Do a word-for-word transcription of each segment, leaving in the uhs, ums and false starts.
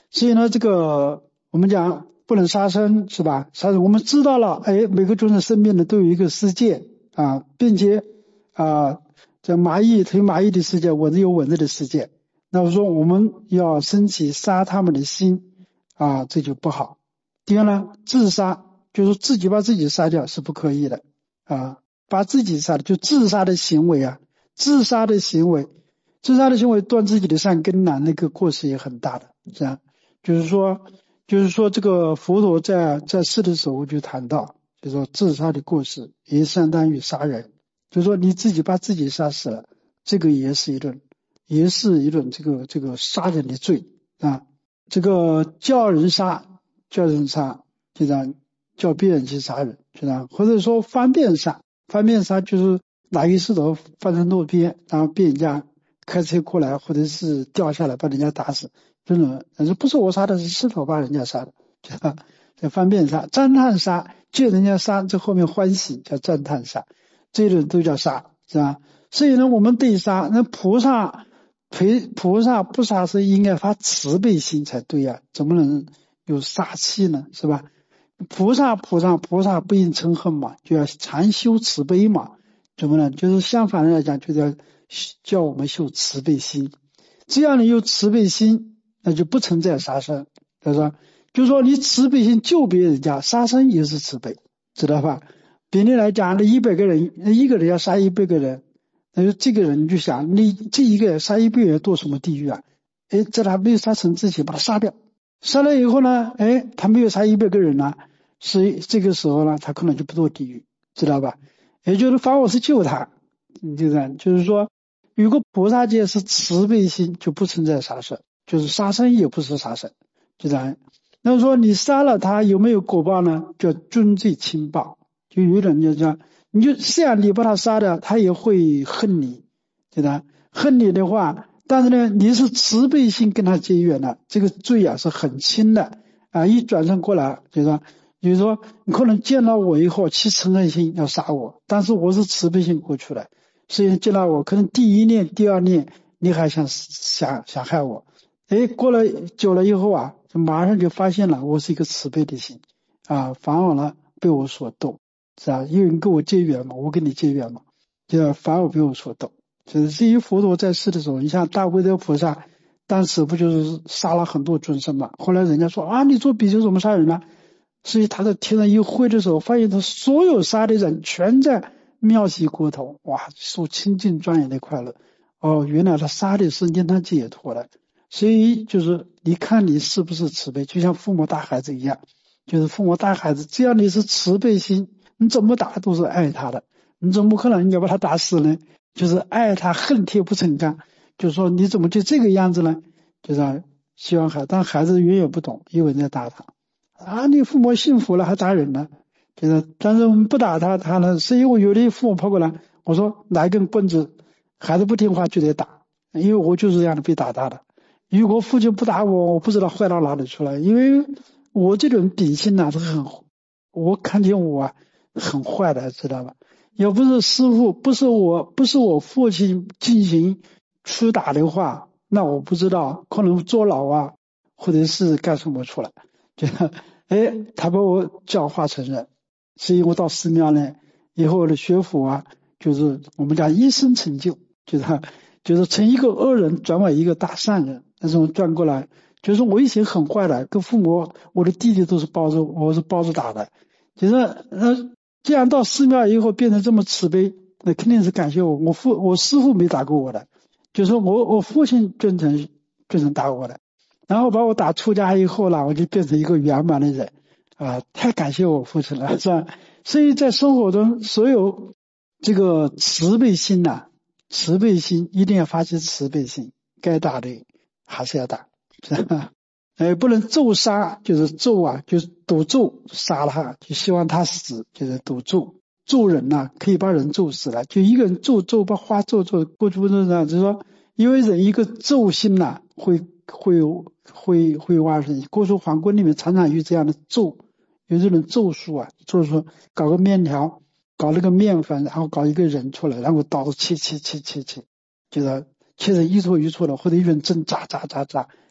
所以呢，这个我们讲不能杀生，是吧？杀生我们知道了，哎，每个众生生命呢都有一个世界啊，并且啊，这蚂蚁它有蚂蚁的世界，蚊子有蚊子的世界。那我说我们要升起杀他们的心啊，这就不好。第二呢，自杀就是自己把自己杀掉是不可以的啊，把自己杀了就自杀的行为啊，自杀的行为，自杀的行为断自己的善根呢，那个过失也很大的，是吧？就是说，就是说这个佛陀在在世的时候就谈到，就是说自杀的过失也相当于杀人，就是说你自己把自己杀死了，这个也是一种，也是一种这个这个杀人的罪啊。这个叫人杀，叫人杀，就这样叫别人去杀人，就这样，或者说方便杀，方便杀就是拿一个石头放在路边，然后被人家开车过来，或者是掉下来把人家打死。这种但是不是我杀的，是石头把人家杀的，叫方便杀。赞叹杀，见人家杀这后面欢喜，叫赞叹杀，这种都叫杀，是吧？所以呢，我们对杀，那菩萨陪菩萨不杀是应该发慈悲心才对呀、啊，怎么能有杀气呢？是吧？菩萨菩萨菩萨不应嗔恨嘛，就要常修慈悲嘛。怎么呢？就是相反的来讲，就要叫我们修慈悲心。只要你有慈悲心，那就不存在杀生，是吧？就是说你慈悲心救别人家，杀生也是慈悲，知道吧？比例来讲，那一百个人，一个人要杀一百个人，那就这个人就想，你这一个人杀一百个人堕什么地狱啊？哎，在他没有杀成之前把他杀掉，杀了以后呢，哎，他没有杀一百个人呢，所以这个时候呢，他可能就不堕地狱，知道吧？也就是反我是救他，就这样，就是说，如果菩萨界是慈悲心，就不存在杀生，就是杀生也不是杀生，就这样。那么说你杀了他有没有果报呢？叫尊罪轻报，就有人就讲，你就这样你把他杀掉，他也会恨你，对吧？恨你的话，但是呢，你是慈悲心跟他结缘了，这个罪啊是很轻的啊，一转身过来，就是说，就是说你可能见到我以后起嗔恨心要杀我，但是我是慈悲心过去的，所以见到我可能第一念、第二念你还想想想害我，哎，过了久了以后啊，就马上就发现了我是一个慈悲的心啊，反而呢被我所动，是吧？因为你跟我结缘嘛，我跟你结缘嘛，就反而被我所动。就是至于佛陀在世的时候，你像大威德菩萨，当时不就是杀了很多众生嘛？后来人家说啊，你做比丘怎么杀人呢？所以他在天上一会的时候，发现他所有杀的人全在妙喜国头，哇，受清净庄严的快乐。哦，原来他杀的是令他解脱的。所以就是你看你是不是慈悲，就像父母打孩子一样，就是父母打孩子，只要你是慈悲心，你怎么打都是爱他的，你怎么可能你要把他打死呢？就是爱他恨铁不成钢，就是说你怎么就这个样子呢？就是希望孩子，但孩子永远不懂，因为人在打他啊，你父母幸福了还打人呢？就是，但是我们不打他，他呢是因为有的父母跑过来，我说拿一根棍子，孩子不听话就得打，因为我就是这样的被打大的。如果父亲不打我，我不知道坏到哪里出来，因为我这种秉性呢是很，我看见我啊很坏的，知道吧？要不是师父，不是我，不是我父亲进行出打的话，那我不知道，可能坐牢啊，或者是干什么出来。就哎，他把我教化成人，所以我到寺庙呢以后的学佛啊，就是我们讲一生成就，就是就是从一个恶人转为一个大善人，那种转过来，就是我以前很坏的，跟父母，我的弟弟都是包着，我是包着打的，就是呃。既然到寺庙以后变成这么慈悲，那肯定是感谢我。我父我师父没打过我的，就是我我父亲真诚真诚打我的，然后把我打出家以后呢，我就变成一个圆满的人啊！太感谢我父亲了，是吧？所以在生活中，所有这个慈悲心呐、啊，慈悲心一定要发起慈悲心，该打的还是要打，是吧？哎，不能咒杀，就是咒啊，就是赌咒杀了他，就希望他死，就是赌咒。咒人呐、啊，可以把人咒死了，就一个人咒咒把花咒咒过去不是这样，就是说，因为人一个咒心呐、啊，会会会会挖生。过去皇宫里面常常有这样的咒，有这种咒术啊，就是说搞个面条，搞那个面粉，然后搞一个人出来，然后刀切切切切切，就是切成一撮一撮的，或者一人针扎扎扎扎。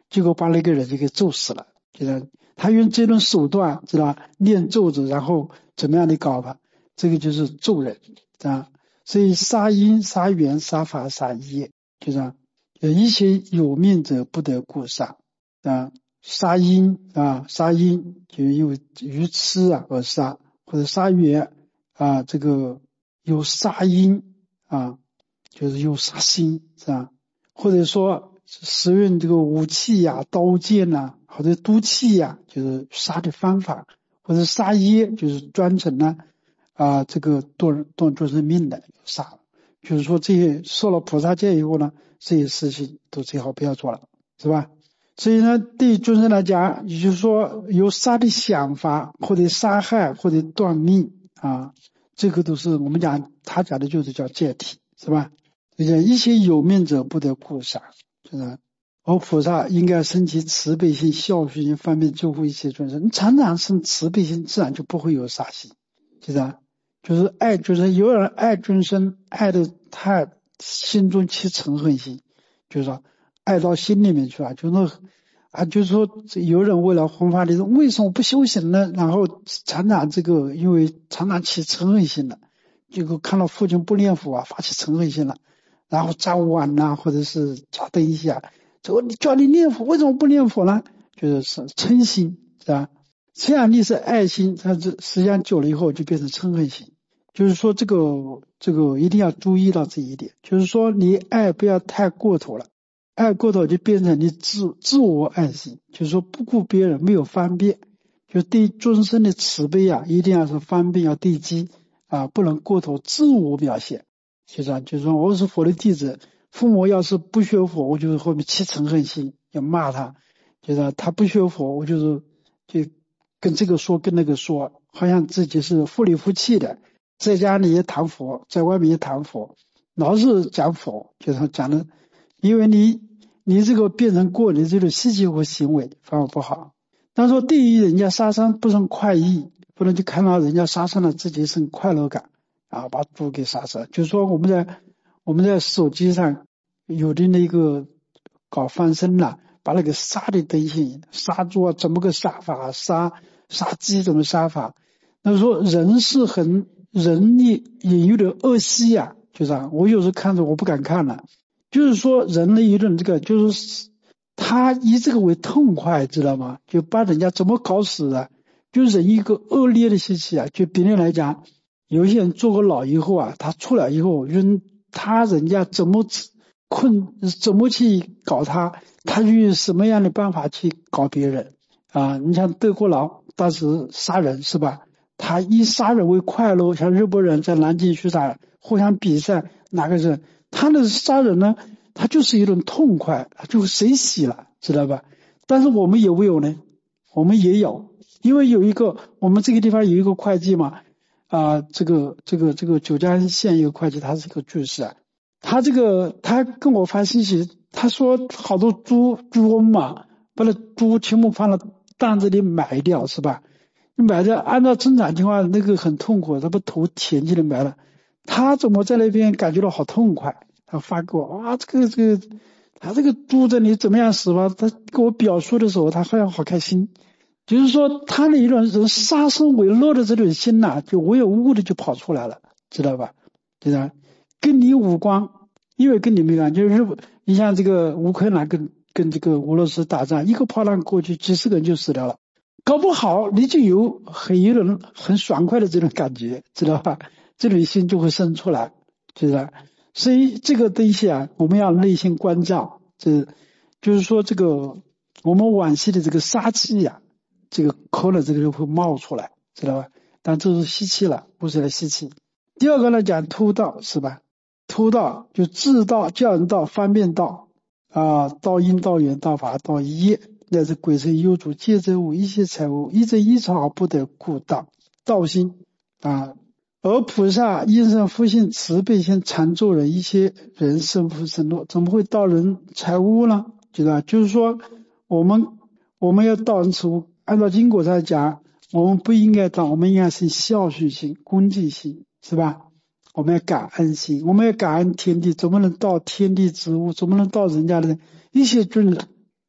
结果把那个人就给揍死了。就是他用这种手段，知道吧？念咒子，然后怎么样的搞法？这个就是咒人啊。所以杀因、杀缘、杀法、杀业，就是一切有命者不得故杀啊。杀因啊，杀因就有愚痴啊而杀，或者杀缘啊，这个有杀因啊，就是有杀心，是吧？或者说使用这个武器呀、啊、刀剑呐、啊，或者毒气呀、啊，就是杀的方法，或者杀业，就是专程呢啊，这个断断众生命的杀。就是说这些受了菩萨戒以后呢，这些事情都最好不要做了，是吧？所以呢，对众生来讲，也就是说有杀的想法，或者杀害，或者断命啊，这个都是我们讲他讲的就是叫戒体，是吧？一切有命者不得故杀，是吧？而菩萨应该升起慈悲心、孝顺心，方便救护一切众生。你常常生慈悲心，自然就不会有杀心，是吧？就是爱众生，有人爱众生，爱的他心中起嗔恨心，就是说爱到心里面去了，就是啊，就是说有人为了弘法利众，为什么不修行呢？然后常常这个，因为常常起嗔恨心了，结果看到父亲不念佛啊，发起嗔恨心了，然后砸碗呐、啊，或者是砸东西啊，说你叫你念佛，为什么不念佛呢？就是嗔心，是吧？这样你是爱心，它这实际上久了以后就变成嗔恨心。就是说这个这个一定要注意到这一点，就是说你爱不要太过头了，爱过头就变成你自自我爱心，就是说不顾别人，没有方便，就对众生的慈悲啊，一定要是方便要对机啊，不能过头自我表现。就是啊，就是说我是佛的弟子，父母要是不学佛，我就是后面起嗔恨心，要骂他，就是他不学佛，我就是就跟这个说跟那个说，好像自己是夫里夫妻的。在家里也谈佛，在外面也谈佛，老是讲佛，就是讲的，因为你你这个变成过你这种习气和行为反而不好。但是对于人家杀生不生快意，不能就看到人家杀生了自己生快乐感啊，把猪给杀死了。就是说我们在我们在手机上有的那个搞放生了，把那个杀的东西，杀猪啊怎么个杀法，杀杀鸡怎么杀法。那说人是很人也也有点恶习呀、啊，就是啊，我有时候看着我不敢看了。就是说人类有点这个，就是他以这个为痛快，知道吗？就把人家怎么搞死的，就人一个恶劣的习气啊。就别人来讲，有些人坐过牢以后啊，他出来以后，人他人家怎么困，怎么去搞他，他就用什么样的办法去搞别人啊？你像德国佬当时杀人是吧？他以杀人为快乐，像日本人在南京去杀，互相比赛哪个人，他的杀人呢，他就是一种痛快，就谁死了，知道吧？但是我们有没有呢？我们也有，因为有一个我们这个地方有一个会计嘛，啊、呃，这个这个这个九江县一个会计，他是一个巨士啊，他这个他跟我发信息，他说好多猪猪瘟嘛，把那猪全部放到担子里埋掉，是吧？埋的按照正常情况那个很痛苦，他把头填进来埋了。他怎么在那边感觉到好痛快？他发给我啊，这个这个他这个猪在你怎么样死吧？他给我表述的时候，他好像好开心。就是说他的一种人杀生为乐的这种心呐、啊，就无缘无故的就跑出来了，知道吧？对吧？跟你无关，因为跟你没关。就是日本，你像这个乌克兰跟跟这个俄罗斯打仗，一个炮弹过去，几十个人就死掉了。搞不好你就有很有人很爽快的这种感觉，知道吧？这种心就会生出来，知道吧？所以这个东西啊，我们要内心关照，这就是说这个我们往昔的这个杀气呀、啊，这个可能这个就会冒出来，知道吧？但这是吸气了，不是来吸气。第二个呢，讲偷盗，是吧？偷盗就自盗、教人盗、方便盗啊，盗因、盗缘、盗法、盗业。乃至鬼神幽主皆则物，一切财物一则一草不得故盗，盗心啊。而菩萨应生福性慈悲心常咒人，一切人生福生乐，怎么会盗人财物呢？知道吧？就是说我们我们要盗人财物，按照经果上讲，我们不应该盗，我们应该是孝顺心、恭敬心，是吧？我们要感恩心，我们要感恩天地，怎么能盗天地之物？怎么能盗人家的一些尊人？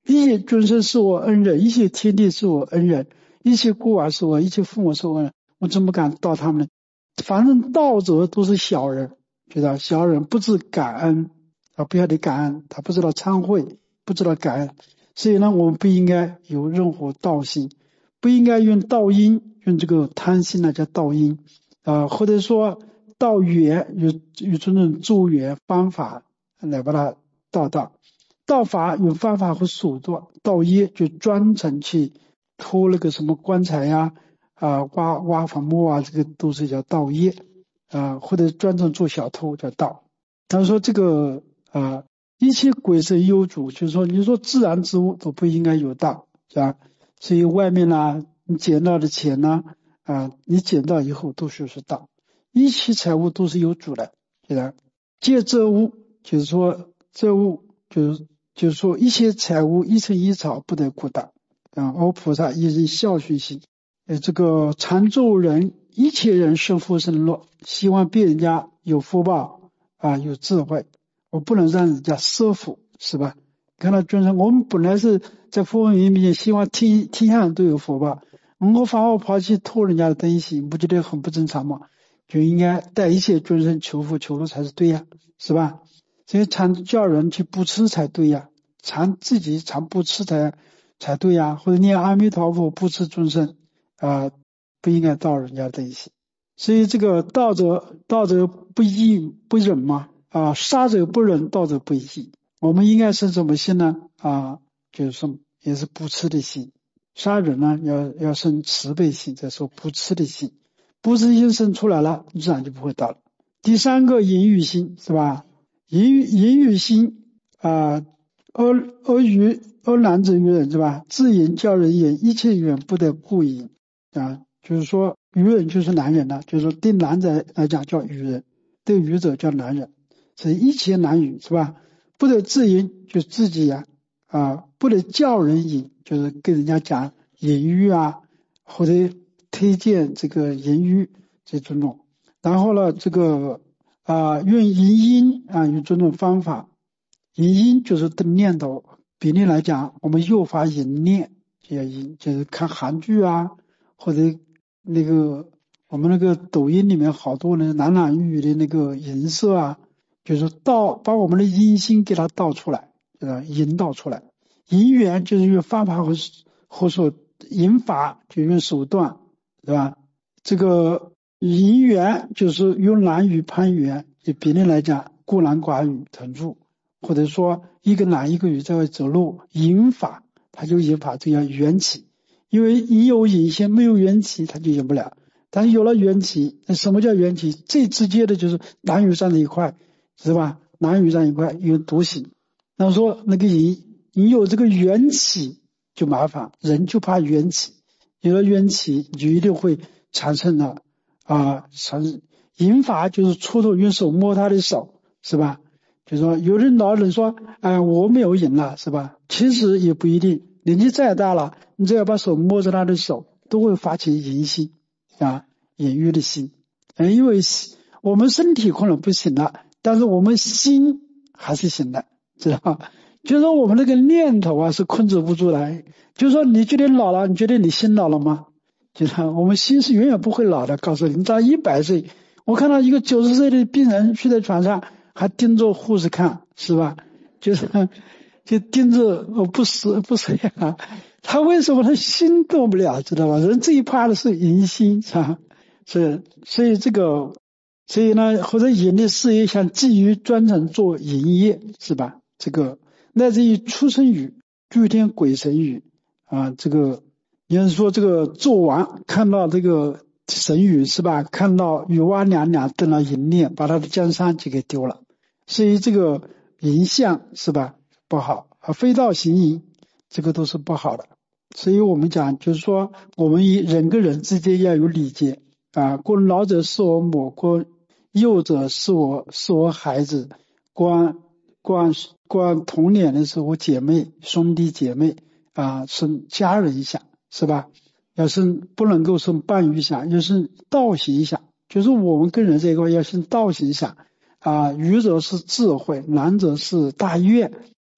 一切众生是我恩人，一切天地是我恩人，一切故往是我，一切父母是我恩人，我怎么敢道他们呢？反正道者都是小人，觉得小人不知感恩啊，不晓得感恩，他不知道忏悔，不知道感恩，所以呢，我们不应该有任何道心，不应该用道因，用这个贪心呢叫道因啊，或者说道缘，有有这种助缘方法来把它道道。道法有方法和手段，道业就专程去拖那个什么棺材呀、啊，啊挖挖坟墓啊，这个都是叫道业啊，或者专程做小偷叫道。他说这个啊，一切鬼神幽主，就是说你说自然之物都不应该有道，是吧？所以外面呢，你捡到的钱呢，啊，你捡到以后都是是道。一切财物都是有主的，是吧？借这物，就是说这物就是就是说一切财物一尘一草不得过大啊！阿菩萨一人孝顺心，呃，这个常咒人一切人生福生乐，希望别人家有福报啊，有智慧，我不能让人家奢福，是吧？看到尊称，我们本来是在佛法面前希望天天下人都有福报，我反而跑去偷人家的东西，不觉得很不正常吗？就应该带一切众生求福求乐才是对呀，是吧？所以常叫人去布施才对呀，常自己常布施才才对呀，或者念阿弥陀佛布施众生啊，不应该盗人家的东西。所以这个盗者盗者不义不忍嘛啊，杀者不忍，盗者不义。我们应该是什么心呢？啊，就是说也是布施的心。杀人呢要要生慈悲心，再说布施的心。布施心生出来了，自然就不会盗了。第三个淫欲心，是吧？淫欲淫欲心啊，阿阿谀阿难者愚人，是吧？自淫教人言，一切语不得故淫啊，就是说愚人就是男人了，就是说对男者来讲叫愚人，对愚者叫男人，所以一切男语，是吧？不得自淫，就自己呀 啊, 啊，不得教人淫，就是跟人家讲淫欲啊，或者推荐这个淫欲这种。然后呢，这个啊，用淫音啊，有这种方法。淫音就是的念头，比例来讲，我们诱发淫念，就要淫，就是看韩剧啊，或者那个我们那个抖音里面好多人男男女女的那个淫色啊，就是倒把我们的阴心给它倒出来，呃，引导出来。淫缘就是用方法和或说淫法，就用手段，对吧？这个淫缘就是用男语攀缘，就比例来讲，孤男寡女同住，或者说一个男一个女在外走路，淫法它就引法就要缘起，因为你有引心没有缘起，它就引不了。但是有了缘起，那什么叫缘起？最直接的就是男女站在一块，是吧？男女站一块有独行。那说那个淫，你有这个缘起就麻烦，人就怕缘起，有了缘起你就一定会产生了啊，产生淫法就是触动用手摸他的手，是吧？就是说有人老人说哎、呃，我没有瘾了，是吧？其实也不一定，年纪再大了，你只要把手摸着他的手，都会发起淫心啊，淫欲的心。嗯，因为我们身体可能不行了，但是我们心还是行的，知道吧？就是说我们那个念头啊是控制不住的。就是说你觉得老了，你觉得你心老了吗？就是我们心是永远不会老的，告诉你，你到一百岁，我看到一个九十岁的病人睡在床上，还盯着护士看，是吧？就是就盯着我不死不死呀，他为什么他心动不了，知道吧？人最怕的是淫心，是吧？是，所以这个，所以呢，或者淫的事业像基于专程做营业，是吧？这个乃至于出生语、诸天鬼神语啊，这个也是说这个纣王看到这个神语，是吧？看到禹蛙娘娘登了淫念，把他的江山就给丢了，所以这个淫相是吧不好啊，非道行淫这个都是不好的。所以我们讲就是说，我们人跟人之间要有礼节啊，过老者是我母，过幼者是我是我孩子，过过过童年的时候姐妹兄弟姐妹啊，是家人想，是吧？要是不能够是伴侣想，要是道行想，就是我们跟人这一块要是道行想啊，愚者是智慧，难者是大愿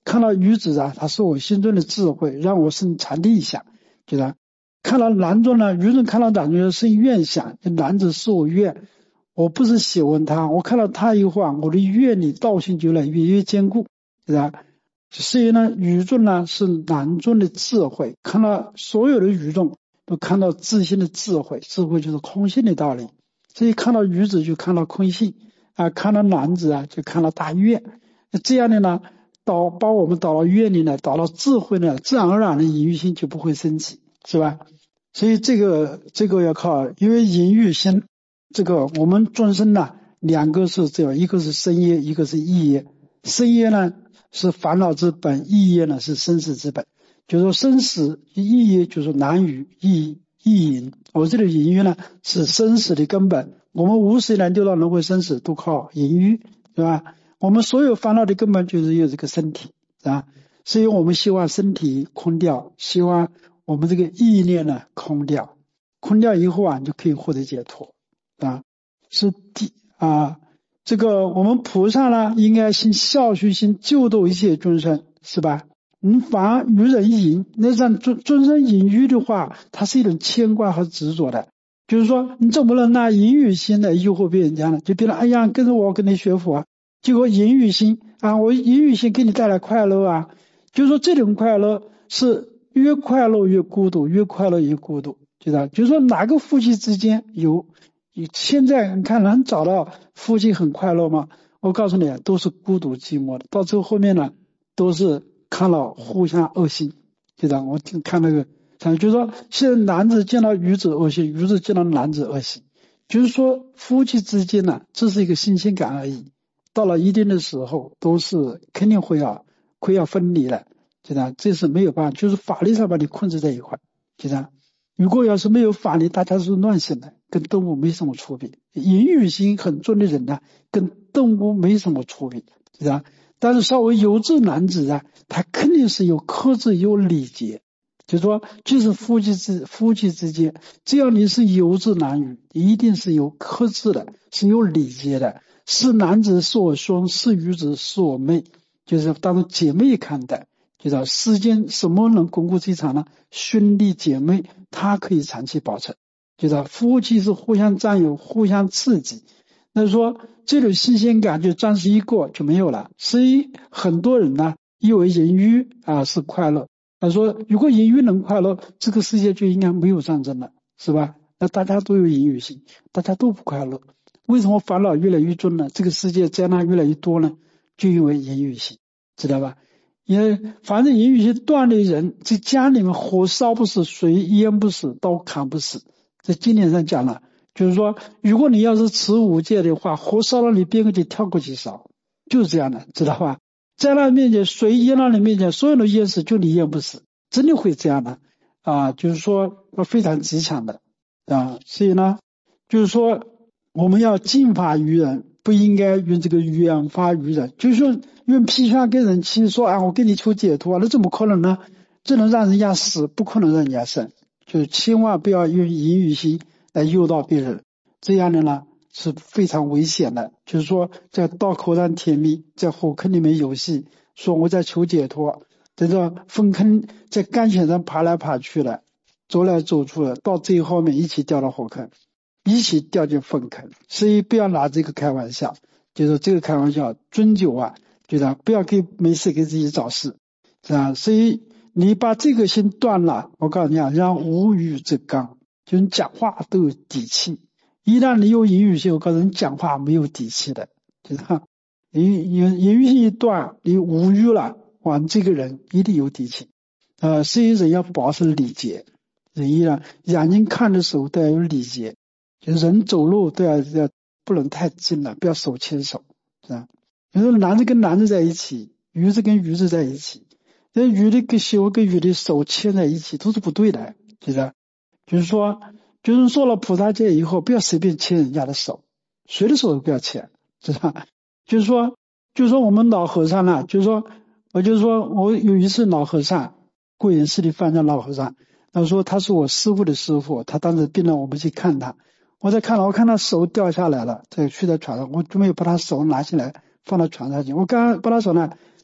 看到愚子啊，他是我心中的智慧，让我生禅定想，就是看到男中呢，愚人看到男中生愿想，男子是我愿，我不是喜欢他，我看到他以后啊，我的愿力道性就来越越坚固，是吧？所以呢，愚众呢是男众的智慧，看到所有的愚众都看到自性的智慧，智慧就是空性的道理，所以看到愚子就看到空性啊，看到男子啊就看到大愿，这样的呢，导把我们导到愿力呢，导到智慧呢，自然而然的隐喻心就不会升起，是吧？所以这个这个要靠，因为隐喻心，这个我们众生呢，两个是这样，一个是生业，一个是意业。生业呢是烦恼之本，意业呢是生死之本。就是说生死意业就是难于意意淫，我这里隐喻呢是生死的根本。我们无始以来六道轮回生死都靠隐喻，对吧？我们所有烦恼的根本就是有这个身体，啊，所以我们希望身体空掉，希望我们这个意念呢空掉，空掉以后啊，你就可以获得解脱，啊，是第啊。这个我们菩萨呢，应该行孝顺心，救度一切众生，是吧？你凡与人淫，那让众众生淫欲的话，它是一种牵挂和执着的。就是说，你总不能拿淫欲心来诱惑别人家呢？就别人哎呀，跟着我跟你学佛，结果淫欲心啊，我淫欲心给你带来快乐啊。就是说，这种快乐是越快乐越孤独，越快乐越孤独，知道？就是说，哪个夫妻之间有？现在你看能找到夫妻很快乐吗？我告诉你，都是孤独寂寞的。到最后后面呢，都是看了互相恶心，对吧？我看那个，就是说，现在男子见到女子恶心，女子见到男子恶心，就是说夫妻之间呢，这是一个新鲜感而已。到了一定的时候，都是肯定会要会要分离的，对吧？这是没有办法，就是法律上把你控制在一块，对吧？如果要是没有法律，大家是乱性的，跟动物没什么区别。淫欲心很重的人呢，跟动物没什么区别，是吧？但是稍微有志男子啊，他肯定是有克制、有礼节。就是说，就是夫妻之夫妻之间，只要你是有志男女，一定是有克制的，是有礼节的。是男子是我兄，是女子是我妹，就是当成姐妹看待。就是世间什么能巩固这一场呢？兄弟姐妹，他可以长期保存。就是夫妻是互相占有、互相刺激。那说这种新鲜感就暂时一过就没有了。所以很多人呢，以为淫欲啊是快乐。他说，如果淫欲能快乐，这个世界就应该没有战争了，是吧？那大家都有淫欲心，大家都不快乐。为什么烦恼越来越重呢？这个世界灾难越来越多呢？就因为淫欲心，知道吧？因为反正淫欲心断的人，在家里面火烧不死，水淹不死，刀砍不死。在经典上讲了，就是说，如果你要是持五戒的话，火烧了你边个就跳过去烧，就是这样的，知道吧？在那面前，水淹到你面前，所有人淹死，就你淹不死，真的会这样的啊！就是说，非常极强的啊，所以呢，就是说，我们要净法于人，不应该用这个远发于人，就是说用批判跟人去说啊，我跟你求解脱，那怎么可能呢？这能让人家死，不可能让人家生。就是千万不要用淫欲心来诱导别人，这样的呢是非常危险的。就是说，在刀口上甜蜜，在火坑里面游戏，说我在求解脱，在这粪坑在干泉上爬来爬去的，走来走去的，到最后面一起掉到火坑，一起掉进粪坑。所以不要拿这个开玩笑，就是这个开玩笑，尊酒啊，就是不要给没事给自己找事，是吧？所以你把这个心断了，我告诉你啊，让无欲则刚，就是讲话都有底气。一旦你有淫欲心，我告诉你，讲话没有底气的，就是淫淫淫欲心一断，你无欲了，哇，这个人一定有底气。呃，所以人要保持礼节，人依然眼睛看的时候都要有礼节，就人走路都要要不能太近了，不要手牵手，是吧？有时候男的跟男的在一起，女子跟女子在一起。这女的跟媳妇跟女的手牵在一起都是不对的，就是，就是说，就是说了菩萨戒以后，不要随便牵人家的手，谁的手都不要牵，知道吧？就是说，就是说我们老和尚呢，就是说，我就是说我有一次老和尚，贵人寺里犯上老和尚，他说他是我师父的师父，他当时病了，我们去看他，我在看了，我看他手掉下来了，在睡在床上，我准备把他手拿起来放到床上去，我刚把他手呢。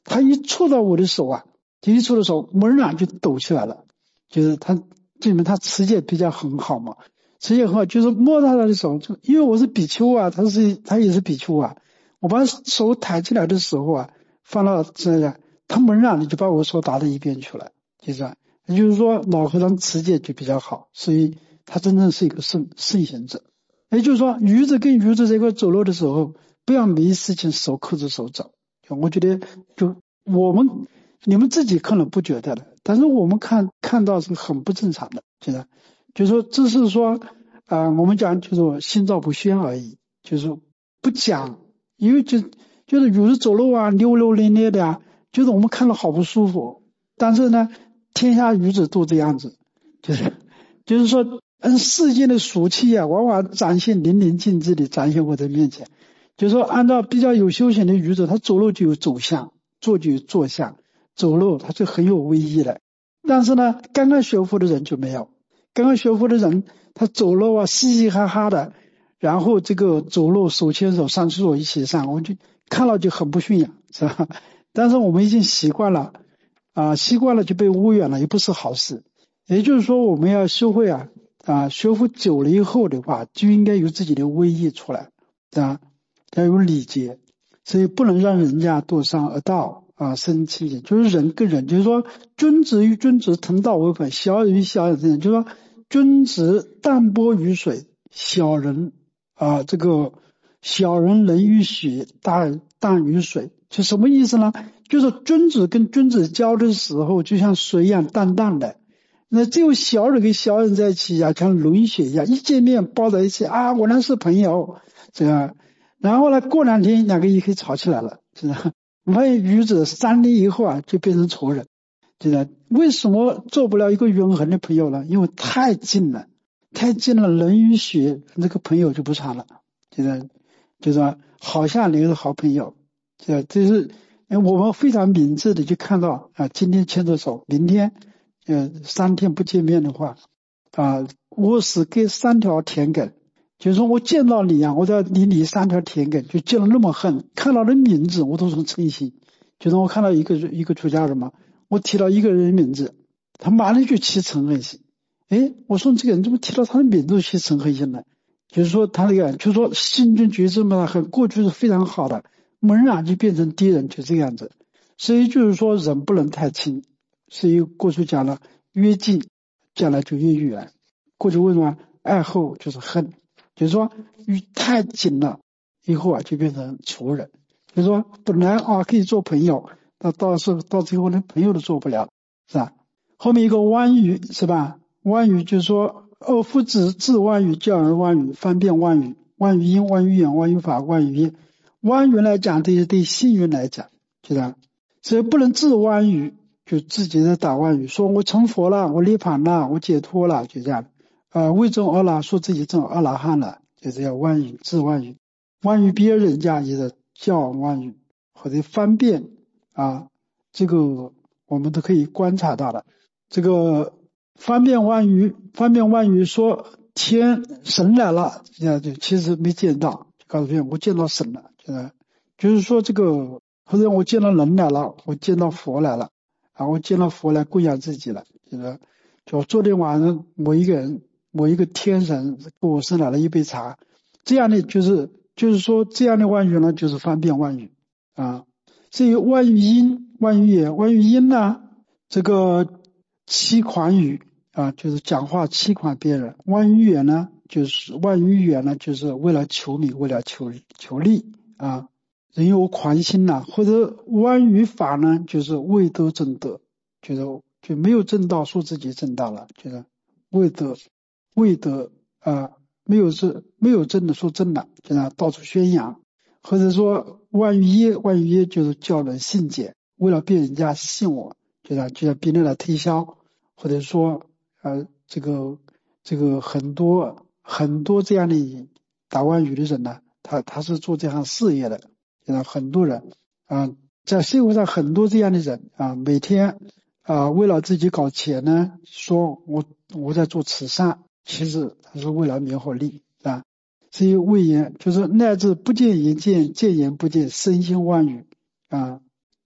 他一触到我的手啊，就一触到手，猛然就抖起来了。就是他证明他持戒比较很好嘛，持戒很好，就是摸到他的手，就因为我是比丘啊，他是他也是比丘啊，我把手抬起来的时候啊，放到这样，他猛然的就把我手打到一边去了，就这样。也就是说老和尚持戒就比较好，所以他真正是一个圣圣贤者。也就是说愚子跟愚子在一块走路的时候，不要没事情手扣着手走。我觉得就我们你们自己可能不觉得的，但是我们看看到是很不正常的，现在就是说这是说啊、呃，我们讲就是说心照不宣而已，就是不讲，因为就就是有时走路啊溜溜咧咧的啊，就是我们看了好不舒服。但是呢，天下愚子都这样子，就是就是说，嗯，世间的俗气啊，往往展现淋漓尽致的展现我在面前。就是说，按照比较有修行的愚者，他走路就有走相，坐就有坐相，走路他就很有威仪的。但是呢，刚刚学佛的人就没有，刚刚学佛的人，他走路啊嘻嘻哈哈的，然后这个走路手牵手上厕所一起上，我就看了就很不驯养，是吧？但是我们已经习惯了。啊，习惯了就被污染了，也不是好事。也就是说，我们要修会啊，啊，学佛久了以后的话，就应该有自己的威仪出来，啊，要有礼节，所以不能让人家堕伤而道啊，生气。就是人跟人，就是说，君子与君子同道为本，小人与小人这样，就是说，君子淡泊于水，小人啊，这个小人人于水，大淡于水，就什么意思呢？就是君子跟君子交的时候，就像水一样淡淡的。那只有小人跟小人在一起啊，像轮血一样，一见面抱在一起啊，我俩是朋友，这样。然后呢，过两天两个也可以吵起来了，是吧？我发现愚者三年以后啊，就变成仇人，对吧？为什么做不了一个永恒的朋友呢？因为太近了，太近了，人与血，这个朋友就不长了，对吧？就是说，好像你是好朋友，这这是。我们非常明智的就看到啊，今天牵着手，明天呃三天不见面的话啊，我是给三条田埂，就是说我见到你啊，我在离你三条田埂，就见了那么恨，看到人名字我都很称心。就是我看到一个一个出家人嘛，我提到一个人名字，他马上就起嗔恨心。诶，我说这个人怎么提到他的名字起嗔恨心呢？就是说他那个，就是说心中觉知嘛，很过去是非常好的。猛然就变成敌人，就这样子。所以就是说人不能太亲，所以过去讲了越近将来就越远。过去为什么爱后就是恨，就是说与太紧了以后啊就变成仇人。就是说本来啊可以做朋友，到到时候到最后连朋友都做不了，是吧？后面一个弯语是吧？弯语就是说二夫子自弯语，教人弯语，方便弯语，弯语因，弯语眼，弯语法，弯语业。弯语来讲，这是对信运来讲，就这样，所以不能自弯语，就自己在打弯语，说我成佛了，我涅槃了，我解脱了，就这样。啊，为证阿拉，说自己证阿拉汉了，就这样弯语，自弯语，弯语别人家也是叫弯语，或者方便啊，这个我们都可以观察到的。这个方便弯语，方便弯语说天神来了，这样就其实没见到，就告诉别人我见到神了。呃，就是说这个，或者我见到人来了，我见到佛来了，啊，我见到佛来供养自己了，就是，就昨天晚上某一个人，某一个天神给我送来了一杯茶，这样的就是就是说这样的万语呢，就是方便万语啊。至于万语因、万语也、万语因呢，这个欺诳语啊，就是讲话欺诳别人；万语也呢，就是万语也呢，就是为了求名，为了求求利。啊，人有狂心呐、啊，或者弯于法呢，就是未得正德，就是就没有正道，说自己正道了，就是未得未得啊，没有是没有正的说正了，就是到处宣扬，或者说万于业，万于业就是叫人信解，为了别人家信我，就是就像别人来推销，或者说呃这个这个很多很多这样的打弯语的人呢。他他是做这项事业的，现在很多人啊，在社会上很多这样的人啊，每天啊为了自己搞钱呢，说我我在做慈善，其实他是为了名和利啊。所以谓言就是乃至不见言见，见言不见，身心妄语啊，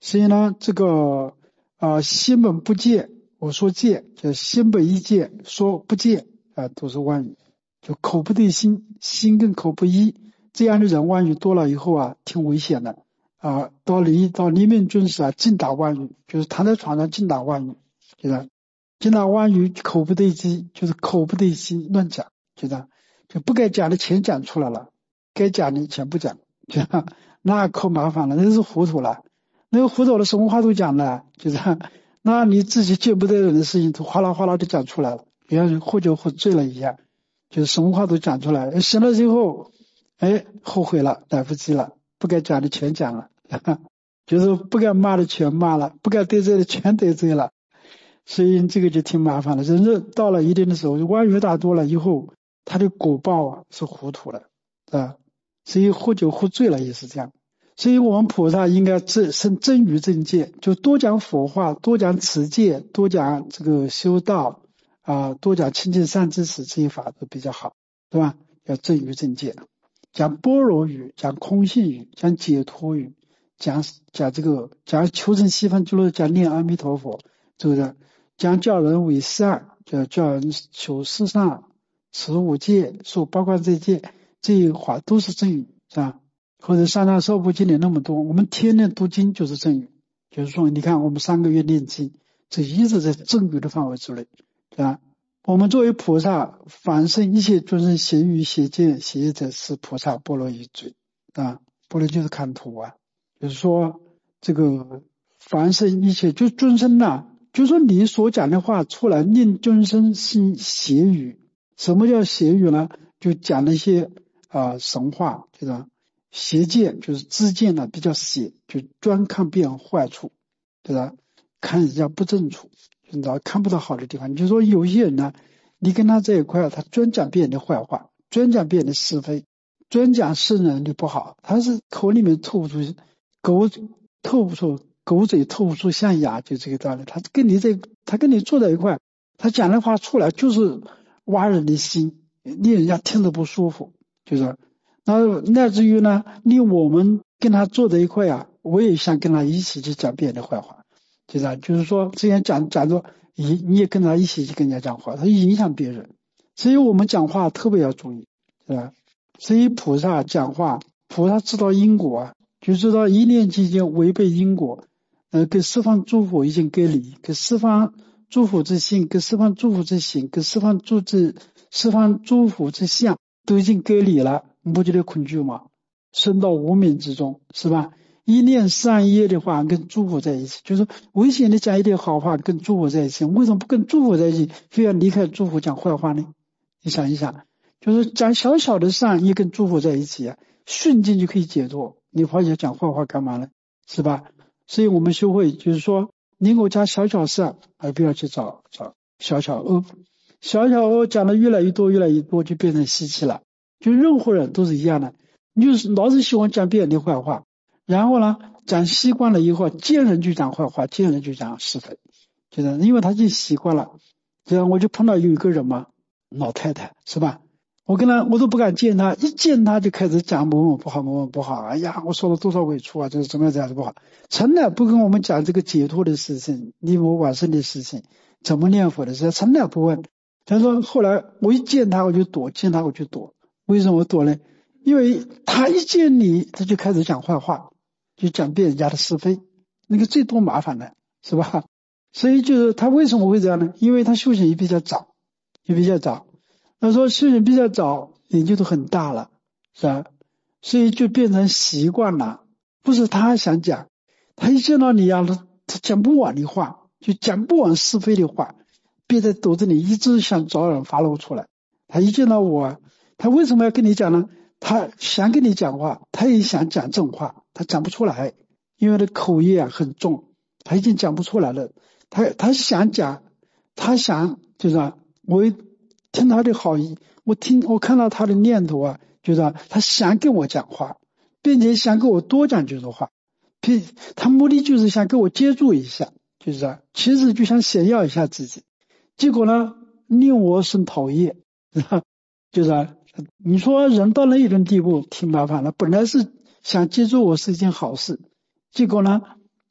所以呢，这个啊、呃、心本不见，我说见，就心本一见，说不见啊、呃，都是妄语。就口不对心，心跟口不一，这样的人妄语多了以后啊，挺危险的啊。到黎到黎明军时啊，尽打妄语，就是躺在床上尽打妄语，就是尽打妄语，口不对机，就是口不对心，乱讲，就是就不该讲的全讲出来了，该讲的全不讲，就那可麻烦了，那是糊涂了，那个糊涂了，什么话都讲了，就是那你自己见不得人的事情，都哗啦哗啦就讲出来了，比方说喝酒喝醉了一样。就是什么话都讲出来，醒了之后，哎，后悔了，来不及了，不该讲的全讲了，就是不该骂的全骂了，不该得罪的全得罪了，所以这个就挺麻烦的。人这到了一定的时候，妄语打多了以后，他的果报啊是糊涂的，啊，所以喝酒喝醉了也是这样。所以我们菩萨应该真生真语正见，就多讲佛话，多讲持戒，多讲这个修道。啊，多讲清净善知识这些法都比较好，对吧？要正语正见，讲般若语，讲空性语，讲解脱语，讲讲这个讲求成西方极乐，讲念阿弥陀佛，是不是？讲教人为善，叫教人求世上持五戒，受八关斋戒，这些话都是正语，是吧？或者上上寿部经里那么多，我们天天读经就是正语，就是说，你看我们三个月念经，这一直在正语的范围之内。对吧？我们作为菩萨，凡生一切众生邪语邪见邪业者，是菩萨般若一嘴啊。般若就是看图啊，就是说这个凡生一切就众生呐、啊，就说你所讲的话出来，令众生信邪语。什么叫邪语呢？就讲那些啊、呃、神话，就是邪见，就是知见呢比较邪，就专看别人坏处，对吧？看人家不正处。你知道看不到好的地方，你就说有些人呢，你跟他在一块，他专讲别人的坏话，专讲别人的是非，专讲世人的不好，他是口里面吐不出狗吐不出狗嘴吐不出象牙，就这个道理。他跟你在他跟你坐在一块，他讲的话出来就是挖人的心，令人家听得不舒服，就是那乃至于呢，令我们跟他坐在一块啊，我也想跟他一起去讲别人的坏话。就是就是说，之前讲讲着，你你也跟他一起去跟人家讲话，他影响别人，所以我们讲话特别要注意，是吧？所以菩萨讲话，菩萨知道因果啊，就知道一念之间违背因果，呃，跟十方诸佛已经隔离，跟十方诸佛之性，跟十方诸佛之行，跟十方诸之十方诸佛之相都已经隔离了，你不觉得恐惧吗？生到无名之中，是吧？一念善业的话跟诸佛在一起，就是危险的讲一点好话跟诸佛在一起，为什么不跟诸佛在一起，非要离开诸佛讲坏话呢？你想一想，就是讲小小的善也跟诸佛在一起啊，瞬间就可以解脱，你跑起来讲坏话干嘛呢？是吧？所以我们修会就是说，能够讲小小善，而不要去找找小小恶，小小恶讲的越来越多越来越多，就变成稀奇了。就任何人都是一样的，你就是老是喜欢讲别人的坏话。然后呢，讲习惯了以后，见人就讲坏话，见人就讲是非，就是因为他就习惯了。这样我就碰到有一个人嘛，老太太是吧？我跟他我都不敢见他，一见他就开始讲某某不好，某某不好。哎呀，我受了多少委屈啊，这是怎么样这样子不好，从来不跟我们讲这个解脱的事情、离我往生的事情、怎么念佛的事，从来不问。他说后来我一见他我就躲，见他我就躲。为什么躲呢？因为他一见你，他就开始讲坏话。就讲别人家的是非，那个最多麻烦的是吧？所以就是他为什么会这样呢？因为他修行也比较早，也比较早。他说修行比较早，研究都很大了，是吧？所以就变成习惯了，不是他想讲，他一见到你呀，他他讲不完的话，就讲不完是非的话，憋在肚子里，一直想找人发露出来。他一见到我，他为什么要跟你讲呢？他想跟你讲话，他也想讲正话，他讲不出来，因为他口业啊很重，他已经讲不出来了。他他想讲，他想就是啊，我听他的好意，我听我看到他的念头啊，就是啊，他想跟我讲话，并且想跟我多讲几句话，他目的就是想跟我接触一下，就是啊，其实就想炫耀一下自己，结果呢令我生讨厌，就是啊。你说人到了一种地步挺麻烦了，本来是想接触我是一件好事，结果呢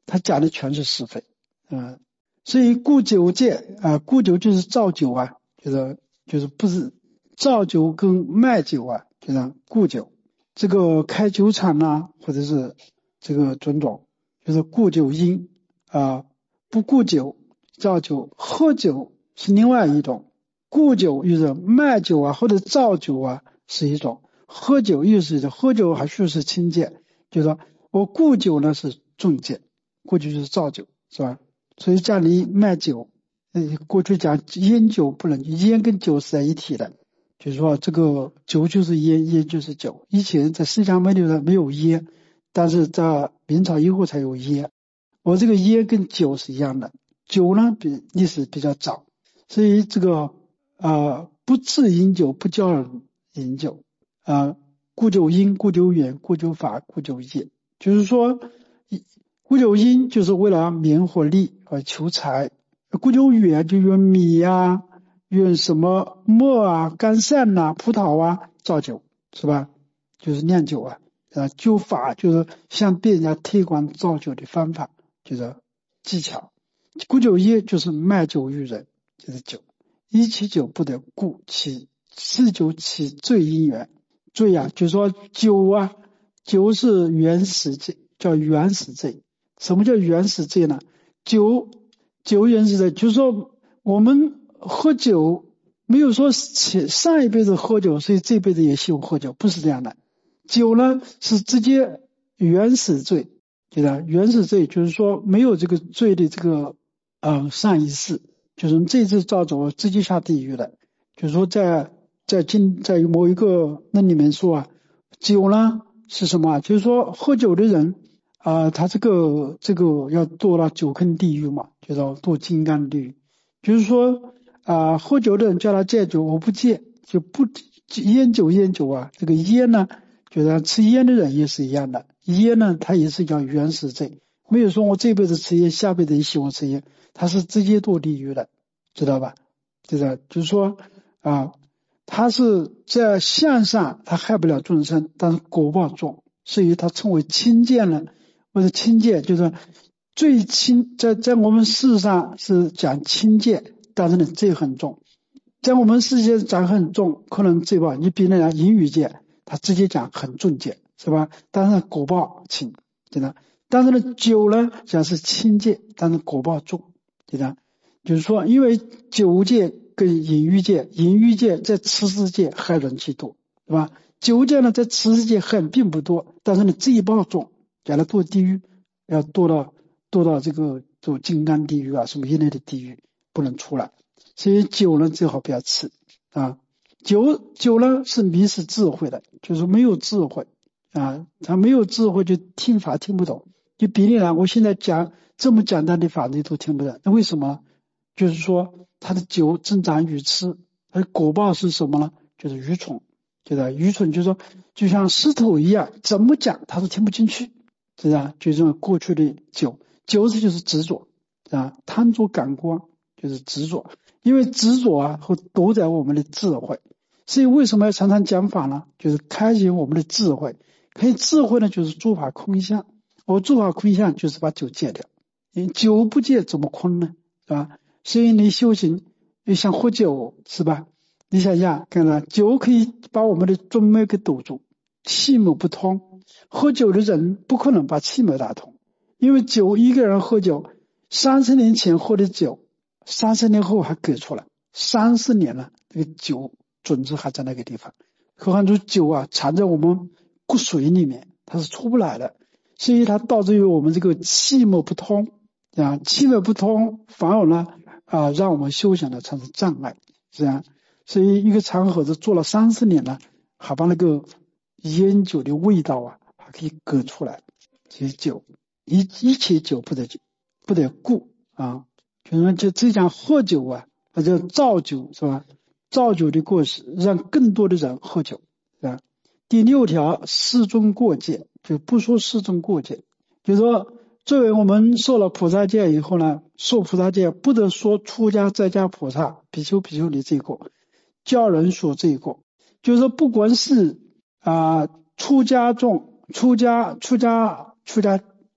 他讲的全是是非，嗯、呃，所以故酒戒啊，故酒就是造酒啊，就是就是不是造酒跟卖酒啊，就是故酒。这个开酒厂呐，或者是这个种种，就是故酒因啊，不顾酒造酒，喝酒是另外一种，故酒就是卖酒啊或者造酒啊是一种，喝酒又是一种，喝酒还需要是清戒，就是说我故酒呢是重戒，过去就是造酒是吧？所以家里卖酒，呃，过去讲烟酒不能，烟跟酒是在一体的。就是说这个酒就是烟，烟就是酒。以前在释迦牟尼上没有烟，但是在明朝以后才有烟。我这个烟跟酒是一样的，酒呢比历史比较早，所以这个呃不自饮酒，不教人饮酒啊、呃，故酒因、故酒缘、故酒法、故酒业，就是说故酒因就是为了名或利而求财，故酒缘就用米呀、啊。用什么磨啊、干扇呐、啊、葡萄啊造酒是吧？就是酿酒啊，啊，酒法就是向别人家推广造酒的方法，就是技巧。故酒业就是卖酒于人，就是酒。一其酒不得故，其是酒其最因缘。罪啊，就是说酒啊，酒是原始罪，叫原始罪。什么叫原始罪呢？酒酒原始罪，就是说我们。喝酒没有说上一辈子喝酒，所以这辈子也希望喝酒，不是这样的。酒呢是直接原始罪，对吧？原始罪就是说没有这个罪的这个呃上一世，就是这次造酒直接下地狱的。就是说在在经在某一个那里面说啊，酒呢是什么？就是说喝酒的人啊、呃，他这个这个要堕到酒坑地狱嘛，就是堕金刚地狱。就是说啊、呃，喝酒的人叫他戒酒，我不戒，就不烟酒烟酒啊。这个烟呢，就是吃烟的人也是一样的，烟呢，它也是叫原始罪，没有说我这辈子吃烟，下辈子也喜欢吃烟，它是直接堕地狱的，知道吧？知道，就是说啊，他是在相上他害不了众生，但是果报重，所以他称为轻贱了，或者轻贱，就是最轻，在在我们世上是讲轻贱，但是呢罪很重，在我们世界讲很重，可能罪报，你比那样淫语戒，他直接讲很重戒，是吧？但是果报轻，对吧？但是呢酒呢讲是轻戒，但是果报重，对吧？就是说因为酒戒跟淫欲戒，淫欲戒在此世界害人气多，是吧？酒戒呢在此世界害并不多，但是呢罪报重，将来堕地狱要堕到堕到这个做金刚地狱啊什么一类的地狱不能出来，所以酒呢最好不要吃啊。酒酒呢是迷失智慧的，就是没有智慧啊，他没有智慧就听法听不懂。就比例呢，我现在讲这么简单的法你都听不懂，那为什么？就是说他的酒增长愚痴，而果报是什么呢？就是愚蠢，就是愚蠢，就是说就像石头一样，怎么讲他都听不进去，是吧？就这种过去的酒，酒是就是执着，是吧？贪着感官就是执着，因为执着啊会夺走我们的智慧，所以为什么要常常讲法呢？就是开启我们的智慧，开启智慧呢就是诸法空相，我诸法空相就是把酒戒掉，你酒不戒怎么空呢？是吧？所以你修行，你想喝酒是吧？你想想，看到酒可以把我们的中脉给堵住，气脉不通。喝酒的人不可能把气脉打通，因为酒一个人喝酒，三十年前喝的酒，三十年后还给出来，三十年了，这个酒种子还在那个地方。何况这酒啊，藏在我们骨髓里面，它是出不来的，所以它导致于我们这个气脉不通啊，气脉不通，反而呢。啊，让我们修行呢产生障碍，这样，所以一个长盒子做了三十年了，还把那个烟酒的味道啊，还可以隔出来。所以酒一一切酒不得酒，不得故啊，就是就这讲喝酒啊，那叫造酒是吧？造酒的过失，让更多的人喝酒，是吧？第六条，世尊过戒，就不说世尊过戒，就是说。作为我们受了菩萨戒以后呢，受菩萨戒不得说出家在家菩萨比丘比丘尼这一个，教人说这一个，就是说不管是啊、呃、出家众、出家出家出家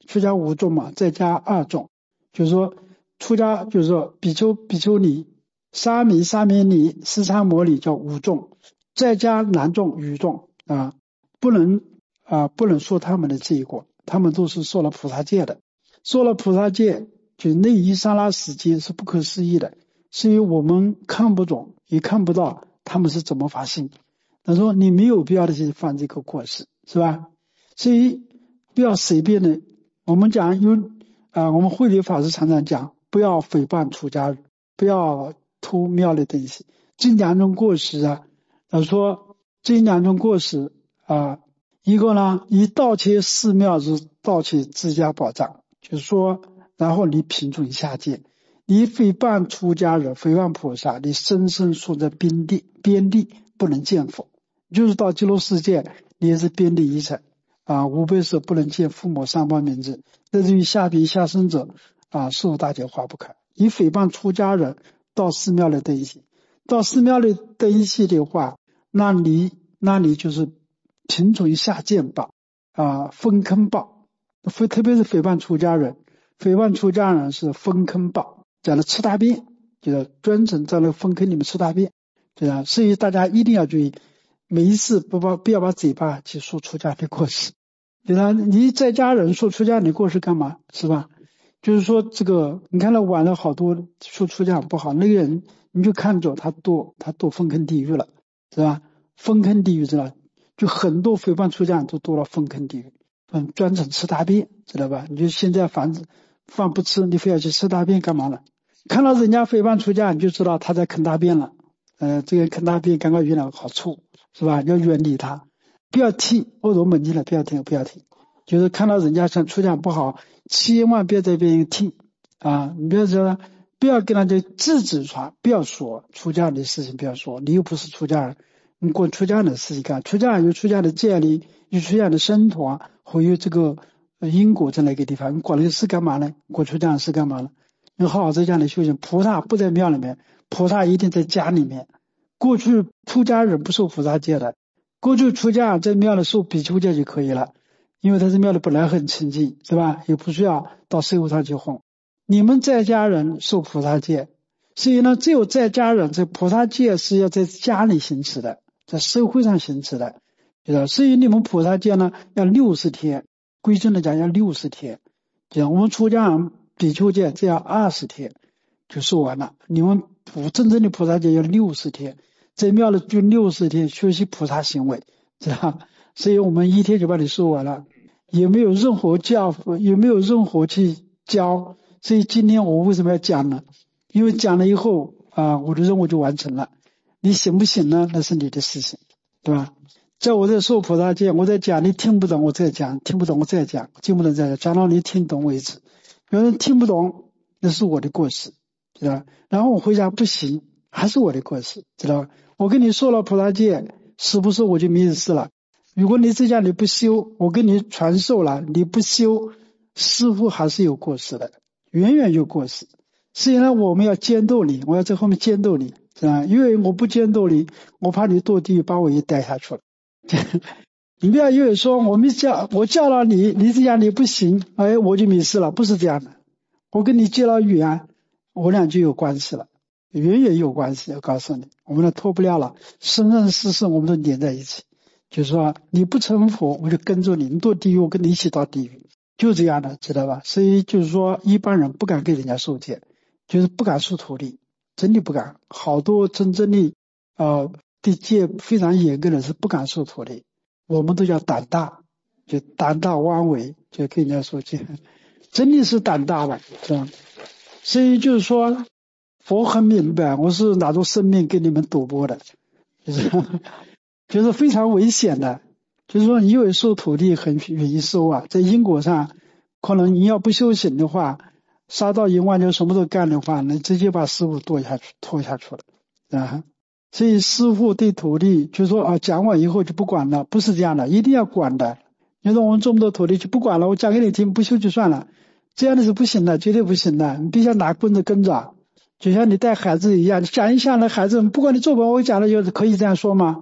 出家五众嘛，再加二众，就是说出家就是说比丘、比丘尼、沙弥、沙弥尼、斯叉摩尼叫五众，再加男众、女众啊，不能啊不能说他们的罪过，他们都是受了菩萨戒的，受了菩萨戒，就内依沙拉死戒是不可思议的，是因为我们看不懂也看不到他们是怎么发心。他说你没有必要的去犯这个过失，是吧？所以不要随便的，我们讲有啊、呃，我们慧理法师常常讲，不要诽谤出家人，不要偷庙的东西，这两种过失啊。他说这两种过失啊，一个呢，以盗窃寺庙是盗窃自家宝藏，就是说，然后你贫穷下界，你诽谤出家人，诽谤菩萨，你生生处在边地边地不能见佛，就是到极乐世界，你也是边地一层啊，无非是不能见父母三宝名字，乃至于下品下生者啊，受大劫化不开。你诽谤出家人到寺庙里登戏，到寺庙里登戏的话，那你那你就是贫穷下贱报啊，封坑报，特别是诽谤出家人，诽谤出家人是封坑报，讲的吃大便，就是专程在那个封坑里面吃大便，对吧？所以大家一定要注意，每一次不把不要把嘴巴去说出家的过失，对吧？你在家人说出家的过失干嘛，是吧？就是说这个，你看到晚了好多说出家不好，那个人你就看着他堕他堕封坑地狱了，是吧？封坑地狱知道，就很多诽谤出家人都堕了封坑地狱，嗯，专程吃大便，知道吧？你就现在房子饭不吃，你非要去吃大便干嘛呢？看到人家诽谤出家，你就知道他在啃大便了，呃，这个啃大便赶快有点好处，是吧？要远离他，不要听，我说门禁了，不要听，不要听。就是看到人家像出家不好，千万别在边听啊！你不要说，不要跟他就制止传，不要说出家的事情，不要说，你又不是出家人，你管出家的事情干？出家有出家的戒律，有出家的生活，会有这个因果在那个地方，你管那个事干嘛呢？管出家的事干嘛呢？你好好在家里修行，菩萨不在庙里面，菩萨一定在家里面。过去出家人不受菩萨戒的，过去出家在庙里受比丘戒就可以了。因为他是庙里本来很清净，是吧？也不需要到社会上去混。你们在家人受菩萨戒，所以呢，只有在家人，这菩萨戒是要在家里行持的，在社会上行持的，对吧？所以你们菩萨戒呢，要六十天，规正的讲要六十天。这样，我们出家人比丘戒只要二十天就受完了。你们普真正的菩萨戒要六十天，在庙里就六十天学习菩萨行为，知道？所以我们一天就把你受完了。也没有任何教，也没有任何去教，所以今天我为什么要讲呢？因为讲了以后啊，我的任务就完成了。你行不行呢？那是你的事情，对吧？在我在受菩萨戒，我在讲，你听不懂我再讲，听不懂我再讲，听不懂再讲，讲到你听懂为止。有人听不懂，那是我的过失，知道吧？然后我回家不行，还是我的过失，知道吧？我跟你说了菩萨戒，是不是我就没事了？如果你在家里不修，我跟你传授了，你不修，师父还是有过失的，远远有过失。所以呢，我们要监督你，我要在后面监督你，是吧？因为我不监督你，我怕你堕地狱把我也带下去了。你不要因为说我没教，我教了你，你这样你不行，哎，我就没事了，不是这样的。我跟你结了缘，我俩就有关系了，远远有关系。我告诉你，我们都脱不了了，生生世世我们都连在一起。就是说你不成佛，我就跟着你，你堕地狱我跟你一起到地狱，就这样的，知道吧？所以就是说一般人不敢给人家受戒，就是不敢受徒弟，真的不敢。好多真正的呃对戒非常严格的是不敢受徒弟，我们都叫胆大，就胆大妄为，就跟人家说戒，真的是胆大了，是吧？所以就是说佛很明白，我是拿着生命跟你们赌博的，就是就是非常危险的。就是说你以为受徒弟很容易受啊，在因果上可能你要不修行的话，杀到淫妄就什么都干的话，你直接把师父堕下去拖下去了啊。所以师父对徒弟就说啊，讲完以后就不管了，不是这样的，一定要管的。你说我们这么多徒弟就不管了，我讲给你听，不修就算了，这样的是不行的，绝对不行的。你必须要拿棍子跟着，就像你带孩子一样，讲一下那孩子，不管你做不，我讲了就可以这样说吗？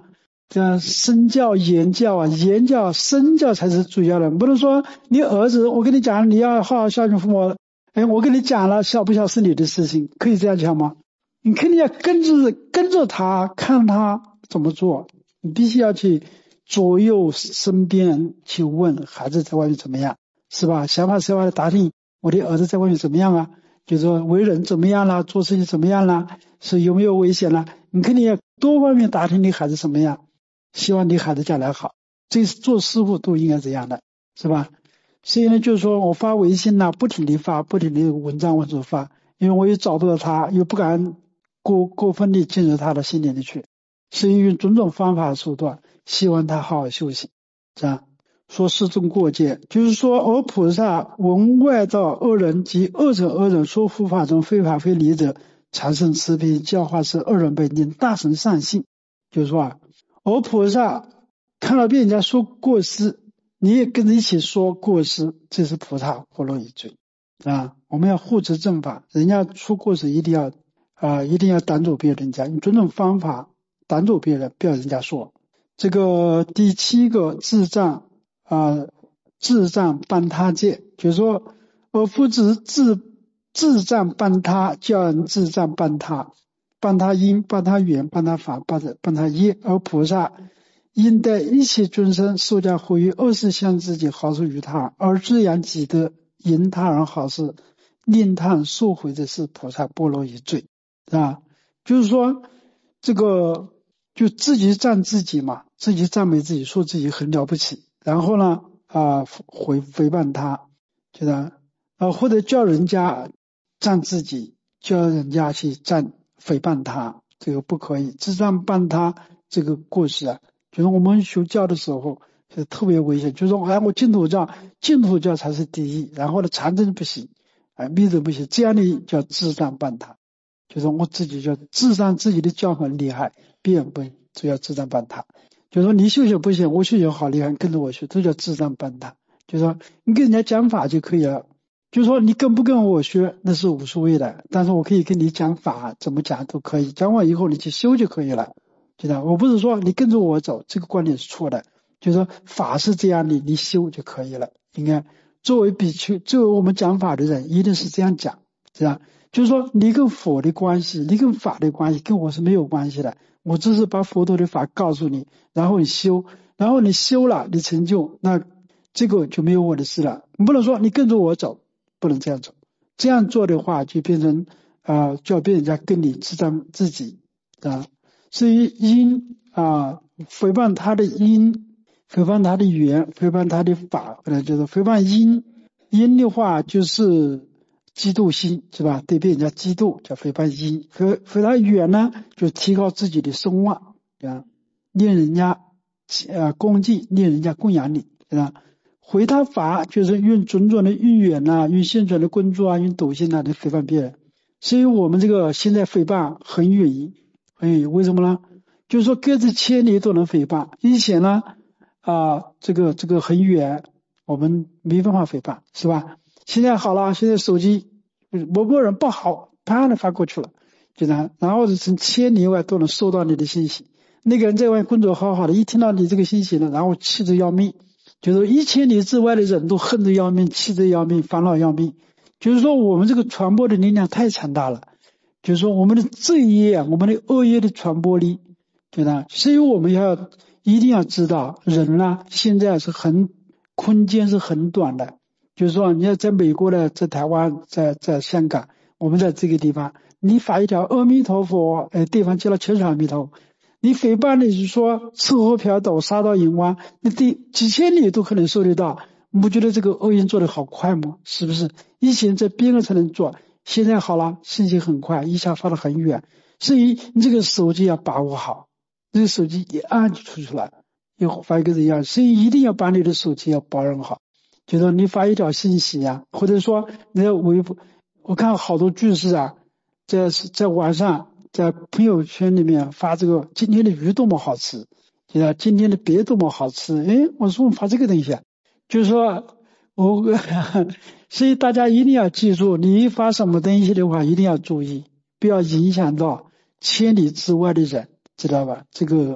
这样身教言教啊，言教身教才是主要的。不能说你儿子我跟你讲你要好好孝敬父母，哎，我跟你讲了孝不孝是你的事情，可以这样讲吗？你肯定要跟着跟着他，看他怎么做，你必须要去左右身边人去问孩子在外面怎么样，是吧？想法实话的打听我的儿子在外面怎么样啊，就是说为人怎么样啦，做事情怎么样啦，是有没有危险啦，你肯定要多方面打听你孩子怎么样，希望你孩子将来好，这是做师傅都应该这样的，是吧？所以呢，就是说我发微信啦，不停地发，不停地文章往出发，因为我也找不到他，又不敢过过分地进入他的心里里去，所以用种种方法手段，希望他好好修行。这样说世众过界，就是说而菩萨闻外道恶人及恶者恶人说护法中非法非礼者，产生慈悲教化是恶人本经大乘善性。就是说啊，而菩萨看到别人家说过失，你也跟着一起说过失，这是菩萨活落一罪啊！我们要护持正法，人家出过失一定要啊，一定要挡住别人家，用种种方法挡住别人，不要人家说。这个第七个智障啊，智障帮他戒，就是说而夫子智智障帮他，教人智障帮他，帮他因，帮他缘，帮他法，帮他帮他业，而菩萨应待一切众生受教护于恶事向自己好处于他，而滋养己德，引他人好事，令他人受悔的是菩萨波罗夷罪啊。就是说这个就自己赞自己嘛，自己赞美自己，说自己很了不起，然后呢啊回诽谤他，觉得啊或者叫人家赞自己，叫人家去赞诽谤他，这个不可以。智障帮他这个过失啊，就是我们修教的时候是特别危险，就是说哎我净土教净土教才是第一，然后呢禅宗不行，哎密宗不行，这样的叫智障帮他，就是我自己叫智障自己的教很厉害，别人不就要智障帮他，就是说你修行不行，我修行好厉害，跟着我学，这叫智障帮他。就是说你跟人家讲法就可以了，就是说你跟不跟我学那是无所谓的，但是我可以跟你讲法，怎么讲都可以，讲完以后你去修就可以了。知道我不是说你跟着我走，这个观点是错的，就是说法是这样的，你修就可以了。应该作为比丘，作为我们讲法的人一定是这样讲，是吧？就是说你跟佛的关系，你跟法的关系跟我是没有关系的，我只是把佛陀的法告诉你，然后你修，然后你修了你成就，那这个就没有我的事了。你不能说你跟着我走，不能这样走，这样做的话就变成啊、呃，叫别人家跟你知道自己啊。所以因啊诽谤他的因，诽谤他的缘，诽谤他的法，或者就是诽谤因。因的话就是嫉妒心，是吧？对别人家嫉妒叫诽谤因。诽诽谤缘呢，就提高自己的声望啊，令人家呃恭敬，令人家供养你，是吧？毁他法就是用种种的语言啊，用现存的工作啊，用抖音啊来诽谤别人。所以我们这个现在诽谤很远。哎，为什么呢？就是说隔着千里都能诽谤，以前呢啊，这个这个很远，我们没办法诽谤，是吧？现在好了，现在手机某个人不好，啪的发过去了，就这样，然后从千里外都能收到你的信息。那个人在外工作好好的，一听到你这个信息了，然后气得要命，就是一千里之外的人都恨得要命，气得要命，烦恼要命。就是说我们这个传播的力量太强大了。就是说我们的罪业，我们的恶业的传播力，对吧？所以我们要一定要知道，人呢现在是很空间是很短的。就是说你要在美国的，在台湾，在在香港，我们在这个地方，你发一条阿弥陀佛，哎，对方接了全是阿弥陀佛。你诽谤的是说吃喝嫖赌杀盗淫妄，你对几千里都可能收得到。你不觉得这个恶业做得好快吗？是不是？以前在边上才能做，现在好了，信息很快，一下发得很远，所以你这个手机要把握好，这个手机一按就出去了，又发一个这样，所以一定要把你的手机要保养好。就说你发一条信息啊，或者说你要微博，我看好多居士啊，在在晚上在朋友圈里面发这个今天的鱼多么好吃，对吧？今天的鳖多么好吃，诶，我说我发这个东西啊，就是说我所以大家一定要记住，你一发什么东西的话一定要注意，不要影响到千里之外的人，知道吧？这个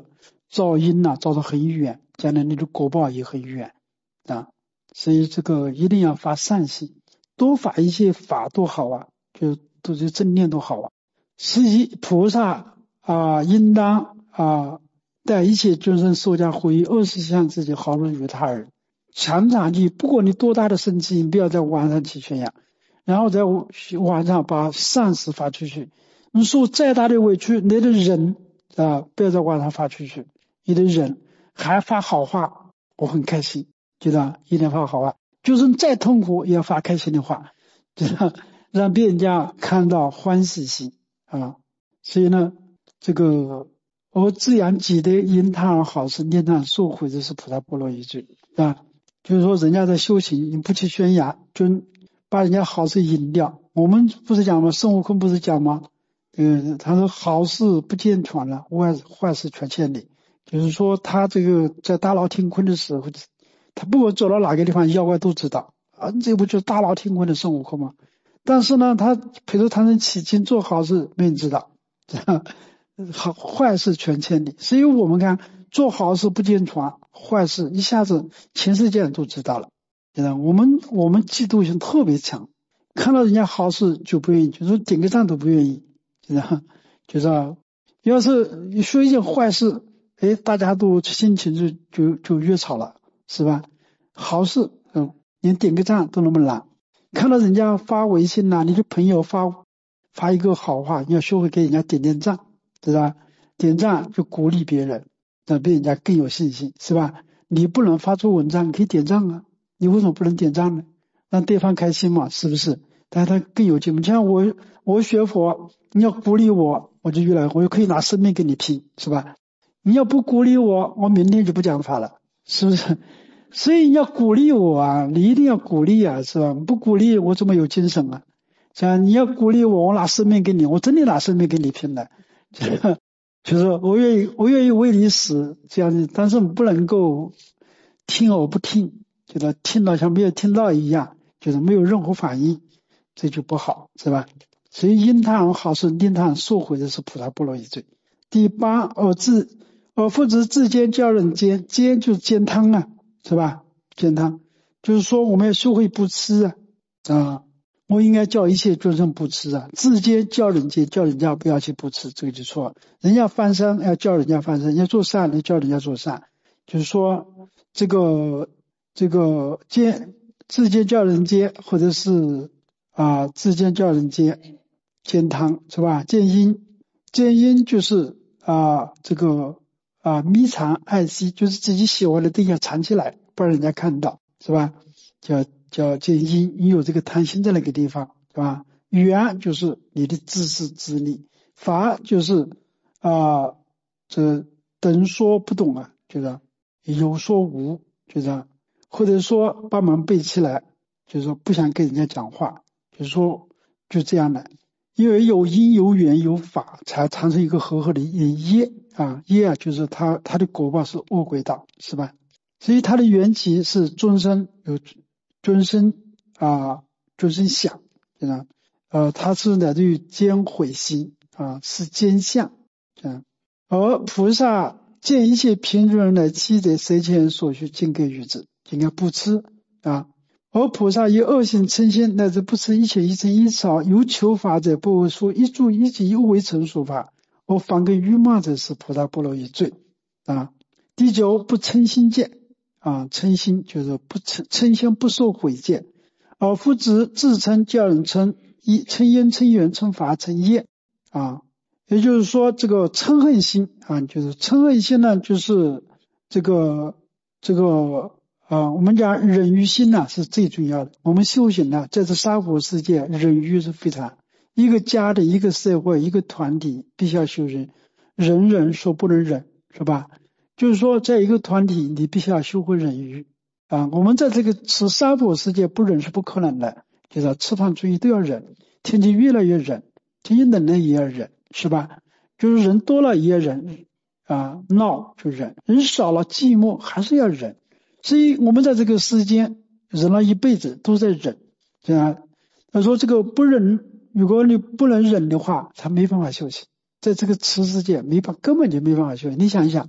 造因呐、啊，造得很远，将来你的果报也很远啊。所以这个一定要发善心，多发一些法多好啊，就都是正念多好啊。实际菩萨啊，应当啊，待一切众生受加回忆二十项自己，好容于他人。常常你不管你多大的生气，你不要在网上去宣扬，然后在网上把善事发出去。你受再大的委屈，你的忍啊，不要在网上发出去。你的忍还发好话，我很开心，知道一定发好话。就是再痛苦也要发开心的话，知道让别人家看到欢喜心啊。所以呢，这个我自养己的因他而好事，念他受悔的是菩萨波罗夷罪啊。就是说人家在修行，你不去宣扬，就把人家好事引掉。我们不是讲吗？孙悟空不是讲吗？呃，他说好事不见传了，坏坏事传千里。就是说他这个在大闹天宫的时候，他不管走到哪个地方，妖怪都知道啊，这不就是大闹天宫的孙悟空吗？但是呢，他陪着唐僧取经做好事，没人知道，好坏事传千里。所以我们看做好事不见传，坏事一下子全世界人都知道了。我们我们嫉妒心特别强，看到人家好事就不愿意，就是点个赞都不愿意，就是要是说一件坏事，哎，大家都心情就就就越吵了，是吧？好事，嗯，连点个赞都那么难。看到人家发微信呐、啊，你的朋友发发一个好话，你要学会给人家点点赞，知道吧？点赞就鼓励别人，让别人家更有信心，是吧？你不能发出文章，你可以点赞啊，你为什么不能点赞呢？让对方开心嘛，是不是？但是他更有进步。像我，我学佛，你要鼓励我，我就越来，我就可以拿生命跟你拼，是吧？你要不鼓励我，我明天就不讲法了，是不是？所以你要鼓励我啊，你一定要鼓励啊，是吧？不鼓励我怎么有精神啊？像你要鼓励我，我拿生命给你，我真的拿生命跟你拼了，就是我愿意，我愿意为你死这样子，但是不能够听而不听，就是听到像没有听到一样，就是没有任何反应，这就不好，是吧？所以因他而好事，令他人受悔的是菩萨波罗夷罪。第八，而自而复执自坚教人坚，坚就是煎汤啊，是吧？煎汤就是说我们要学会不吃啊啊。我应该叫一切众生不吃啊，自坚教人坚，叫人家不要去不吃，这个就错了。人家翻身要叫人家翻身，人家做善要叫人家做善，就是说这个这个坚自坚教人坚，或者是啊自坚教人坚煎汤，是吧？见因见因就是啊这个啊迷藏爱惜，就是自己喜欢的对象藏起来，不让人家看到，是吧？叫叫见因，你有这个贪心在那个地方，是吧？缘就是你的自私自利，法就是啊这等说不懂啊，就是有说无，就是或者说把门背起来，就是说不想跟人家讲话，就是说就这样的。因为有因有缘有法，才产生一个和合的业啊，业啊就是它它的果报是恶鬼道，是吧？所以它的缘起是众生有众生啊，众生想，对吧？呃，它是来自于坚悔心啊，是坚相，这样。而菩萨见一切贫穷人来欺贼，谁前所需尽给予之，应该不吃啊。而菩萨以恶行嗔心，乃至不吃一切一尘一草，有求法者，不为说一住一即又为成说法，而反跟愚妄者，是菩萨波罗夷罪啊。第九，不嗔心见啊，嗔心就是不嗔嗔心不受毁见，而复执自称叫人称一称因称缘称法称业啊。也就是说，这个嗔恨心啊，就是嗔恨心呢，就是这个这个。啊，我们讲忍辱心呢、啊、是最重要的。我们修行呢、啊，在这娑婆世界，忍辱是非常一个家的一个社会一个团体必须要修忍，人人说不能忍，是吧？就是说，在一个团体，你必须要修会忍辱啊。我们在这个吃娑婆世界不忍是不可能的，就是吃饭注意都要忍，天气越来越冷，天气冷了也要忍，是吧？就是人多了也要忍啊，闹就忍，人少了寂寞还是要忍。所以我们在这个世间忍了一辈子都在忍，这样他说这个不忍，如果你不能忍的话，他没办法修行，在这个持世界没办根本就没办法修行。你想一想，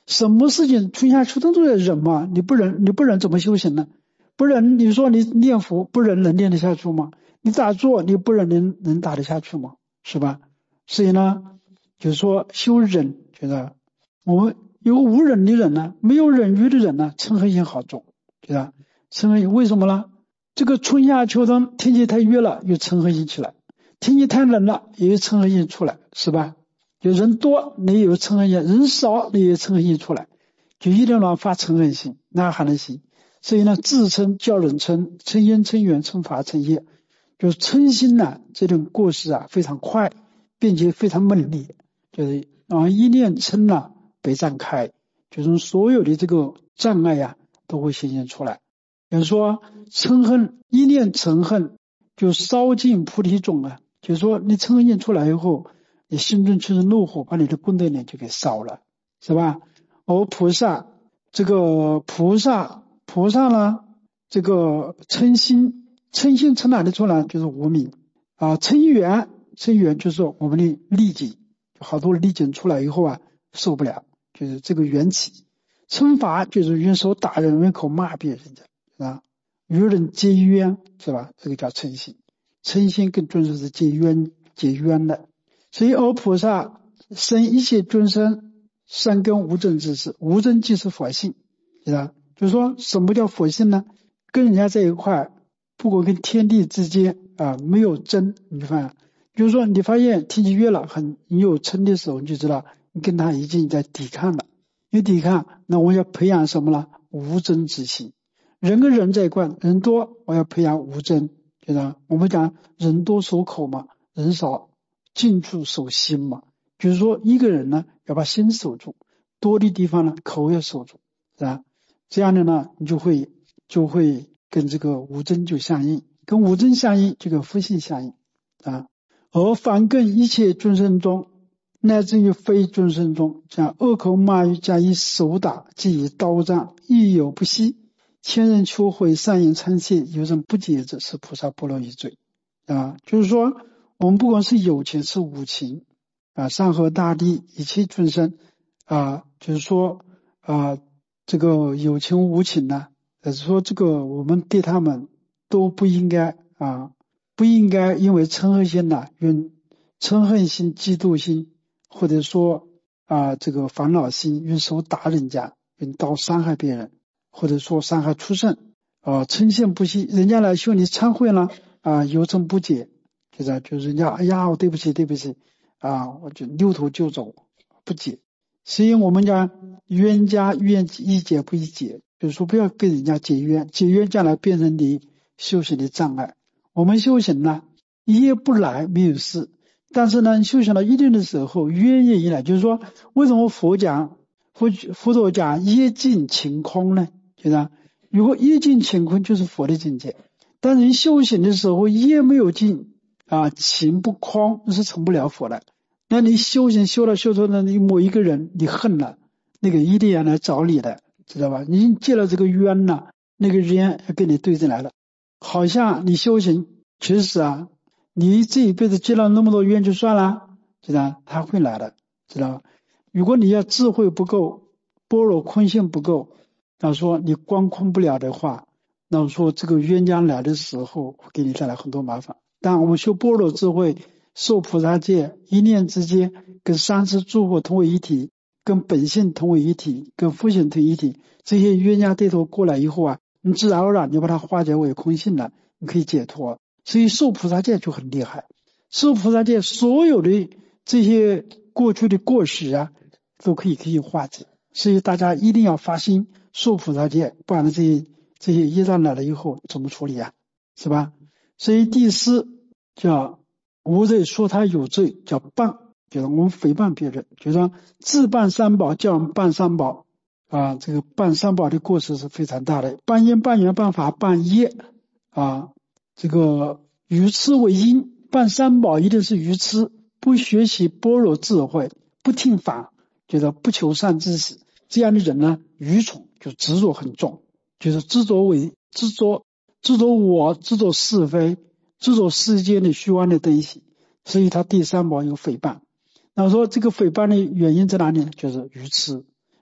什么事情春夏秋冬都要忍嘛，你不忍你不忍怎么修行呢？不忍你说你念佛不忍能念得下去吗？你打坐你不忍能能打得下去吗？是吧？所以呢就是说修忍，觉得我们有无忍的人呢，没有忍欲的人呢，嗔恨心好重，对吧？嗔恨心为什么呢？这个春夏秋冬天气太热了，有嗔恨心起来；天气太冷了，也有嗔恨心出来，是吧？有人多，你有嗔恨心；人少，你有嗔恨心出来，就一定要发嗔恨心、呐喊的心。所以呢，自嗔叫人嗔，嗔因、嗔缘、嗔法、嗔业，就是嗔心呢，这种过失啊非常快，并且非常猛烈，就是啊一念嗔呢被展开，就是所有的这个障碍呀、啊、都会显现出来。比如说嗔恨，一念嗔恨就烧尽菩提种啊，就是说你嗔恨念出来以后，你心中就是怒火，把你的功德念就给烧了，是吧？而菩萨这个菩萨菩萨呢，这个嗔心嗔心从哪里出来？就是无明啊，嗔缘嗔缘就是我们的利己，好多利己出来以后啊受不了，就是这个缘起。嗔法就是用手打人，用口骂别人的。啊，与人结冤，是吧？这个叫嗔心。嗔心跟众生是结冤结冤的。所以而菩萨生一切众生善根无争之事，无争即是佛性，是吧？就是说什么叫佛性呢？跟人家在一块，不管跟天地之间啊没有争，你发现，就是说你发现天气热了，很你有嗔的时候，你就知道你跟他已经在抵抗了。因为抵抗，那我要培养什么呢？无争之心。人跟人在一块，人多我要培养无争，对吧？我们讲人多守口嘛，人少近处守心嘛。就是说一个人呢要把心守住，多的地方呢口要守住，是吧？这样的呢你就会就会跟这个无争就相应，跟无争相应就跟佛性相应啊。而凡跟一切众生中，乃至于非众生中，像恶口骂语加以手打，即以刀杖，亦有不惜。千人求悔，善言参谢，有人不解者，是菩萨波罗夷罪啊。就是说我们不管是有情是无情啊，山河大地一切众生啊，就是说啊这个有情无情呢，也是说这个我们对他们都不应该啊不应该因为嗔恨心呢，用嗔恨心、嫉妒心，或者说啊这个烦恼心，用手打人家，用刀伤害别人，或者说伤害畜生啊，嗔心不息，人家来向你忏悔了啊，有嗔不解，就是就是人家哎呀我对不起对不起啊，我就溜头就走不解。所以我们讲冤家冤一解不一解，就是说不要跟人家结冤，结冤将来变成你修行的障碍。我们修行呢业不来没有事，但是呢修行到一定的时候冤业一来，就是说为什么佛讲佛佛陀讲业尽情空呢？就是如果业尽情空就是佛的境界，但是你修行的时候业没有尽啊，情不空，那是成不了佛的。那你修行修了修着呢，你某一个人你恨了，那个一定要来找你的，知道吧？你结了这个冤了，那个冤要跟你对着来了。好像你修行其实啊，你这一辈子结了那么多冤就算了，知道他会来的，知道。如果你要智慧不够，般若空性不够，那说你光空不了的话，那说这个冤家来的时候会给你带来很多麻烦。但我们修般若智慧，受菩萨戒，一念之间跟三世诸佛同为一体，跟本性同为一体，跟佛性同为一体，这些冤家对头过来以后啊，你自然而然你把它化解为空性了，你可以解脱。所以受菩萨戒就很厉害，受菩萨戒所有的这些过去的过失啊都可以可以化解。所以大家一定要发心受菩萨戒，不然这些这些业障来了以后怎么处理啊？是吧？所以第四叫无罪，说他有罪叫谤，就是我们诽谤别人，就是说自谤三宝叫人谤三宝啊，这个谤三宝的过失是非常大的。谤因谤缘谤法谤业啊，这个愚痴为因，谤三宝一定是愚痴，不学习般若智慧，不听法，觉得不求善知识，这样的人呢愚蠢，就执着很重，就是执着为执着执着我，执着是非，执着世间的虚妄的东西，所以他第三宝有诽谤。那说这个诽谤的原因在哪里呢？就是愚痴，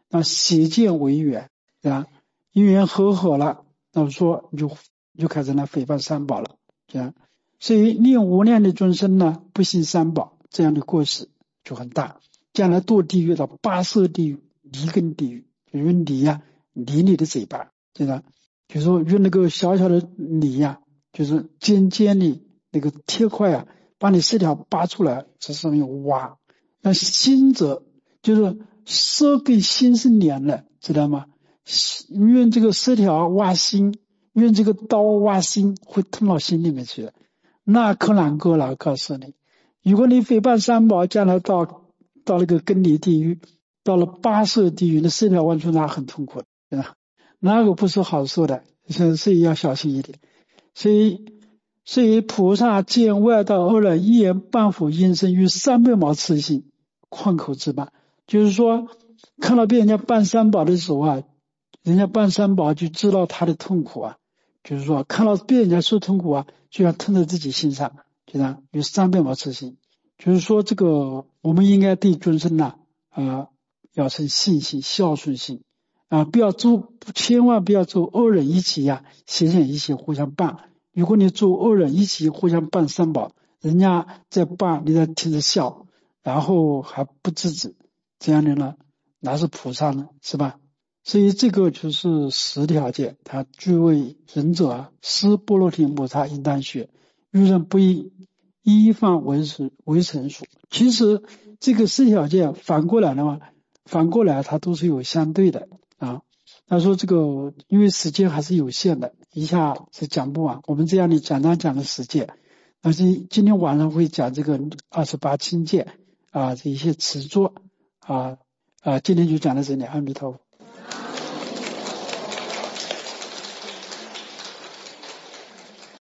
那血见为缘，对吧？因缘和合了，那么说你就你就开始来诽谤三宝了，这样。所以念无量的众生呢，不信三宝，这样的过失就很大，将来堕地狱到八色地狱、离根地狱，因为泥呀、啊，泥你的嘴巴，对吧？就是说用那个小小的泥呀、啊，就是尖尖的那个铁块啊，把你舌条拔出来，在上面挖。那心则就是舌跟心是连的，知道吗？用这个舌条挖心，用这个刀挖心，会吞到心里面去的。那可难过了，告诉你，如果你诽谤三宝，将来到到那个根离地狱，到了八色地狱，那舌条挖出那很痛苦的，对吧？那个不是好受的，所以要小心一点。所以，所以菩萨见外道恶人一言半否应生于三百毛痴心，旷口之谤。就是说，看到别人家办三宝的时候啊，人家办三宝就知道他的痛苦啊。就是说，看到别人家受痛苦啊，就要吞在自己心上，就这样有三百毛痴心。就是说，这个我们应该对众生呐、啊，呃，要生信心、孝顺心啊，不要做，千万不要做恶人一起呀、啊，显显一起互相谤。如果你做恶人一起互相谤三宝，人家在谤，你在听着笑，然后还不制止，这样的呢，哪是菩萨呢？是吧？所以这个就是十条件，他具为仁者啊，思波罗提摩擦应当学，遇人不依，依犯为成为成熟。其实这个十条件反过来的话，反过来它都是有相对的啊。他说这个因为时间还是有限的，一下是讲不完。我们这样的简单讲的十戒，但是今天晚上会讲这个二十八轻戒啊，这一些持作啊啊，今天就讲到这里，阿弥陀佛。